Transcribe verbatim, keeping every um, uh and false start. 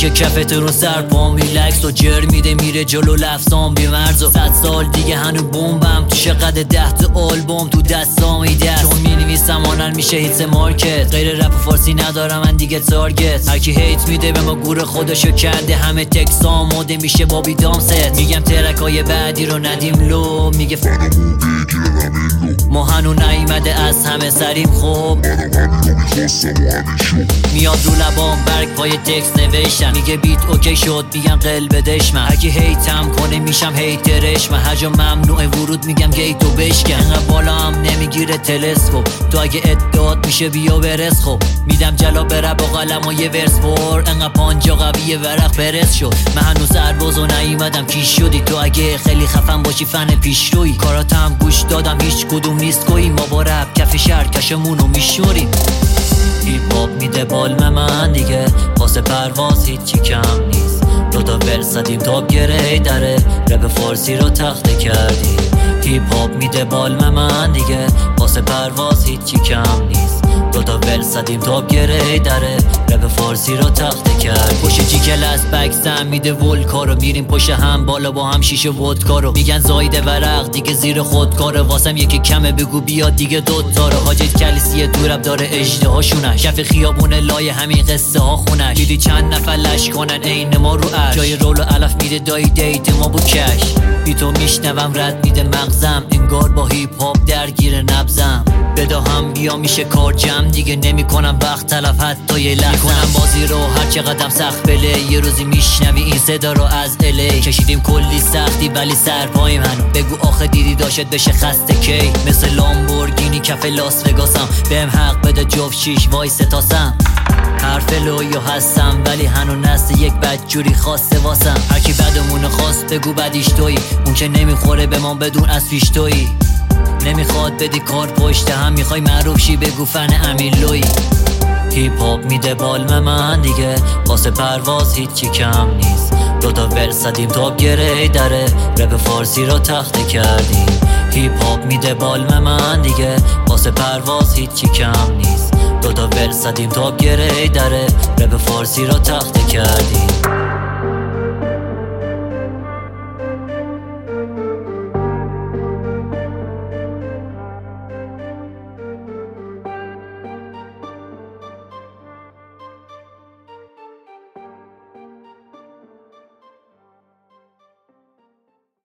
میشه کفتون رو سر پام ریلکس و جر میده میره جلو لفظام بیمرز و صد سال دیگه هنو بومبم تو چقدر ده تا آلبوم تو دستام ایده چون مینویسم آنن میشه هیتس مارکت غیر رپ و فارسی ندارم من دیگه تارگت هرکی هیت میده به ما گور خودشو کرده همه تکس آماده میشه بابی دامست میگم ترکای بعدی رو ندیم لو میگه ما هنو نیمده از همه سریم خوب میاد رو لبام برگ پای تکس نوشتم میگه بیت اوکی شد میگم قل بدش من هرکی هیتم کنه میشم هیترش من هر جا ممنوع ورود میگم گیتو بشکن انقدر بالا هم نمیگیره تلسکوپ تو اگه ادعات میشه بیا برس خب میدم جلا بره با قلم و یه ورس بور انقدر پانجا قویه ورق برس شد من هنوز سرباز و نیومدم کیش شدی تو اگه خیلی خفن باشی فن پیشروی کاراتم گوش دادم هیچ کدوم نیست کوی ما با رپ کف شهر کشمونو میشوریم هیپ هاپ میده بالم من دیگه واسه پرواز هیچی کم نیست دوتا ورس زدیم تاب گره دره رپ فارسی رو تخته کردیم هیپ هاپ میده بالم من دیگه واسه پرواز هیچی کم نیست دوتا ورس زدیم تاب گره دره رپ فارسی رو تخته کرد پشت جیکل از بکسم میده ولکارو میریم پشت هم بالا با هم شیشه ودکارو میگن زایده ورق دیگه زیر خودکاره واسم یکی کمه بگو بیاد دیگه دوتا رو حاجت کلیسیه دورب داره اجده شونش کف خیابون لای همین قصه ها خونش دیدی چند نفر لش کنن عین ما رو عرش جای رول و علف میده دایی دیت ما بود کش بی تو میشنوم رد میده مغزم انگار با هیپ هاپ درگیر نبزم بدا هم بیا میشه کار جمع دیگه نمی کنم وقت تلف حتی یه لحظه میکنم بازی رو هر چقدرم سخت بله یه روزی میشنوی این صدا رو از الی کشیدیم کلی سختی ولی سر پای من بگو آخه دیدی داشت بشه خسته کی مثل لامبورگینی کف لاس وگاسم بهم حق بده جفت شیش وای ستاسم حرف لویو هستم ولی هنو نست یک بدجوری خواسته واسم هرکی بدمونه خواست بگو بدیش تویی اون که نمیخوره به ما بدون از پیش تویی نمیخواد بدی کار پشت هم میخوای معروف شی بگو فن امیلوی هیپ هاپ میده بالم من دیگه واسه پرواز هیچی کم نیست دوتا ورس زدیم تاب گره دره رپ فارسی رو تخته کردیم هیپ هاپ میده بالم من دیگه واسه پرواز هیچی کم نیست دوتا ورس زدیم تاب گره دره رپ فارسی رو تخته کردیم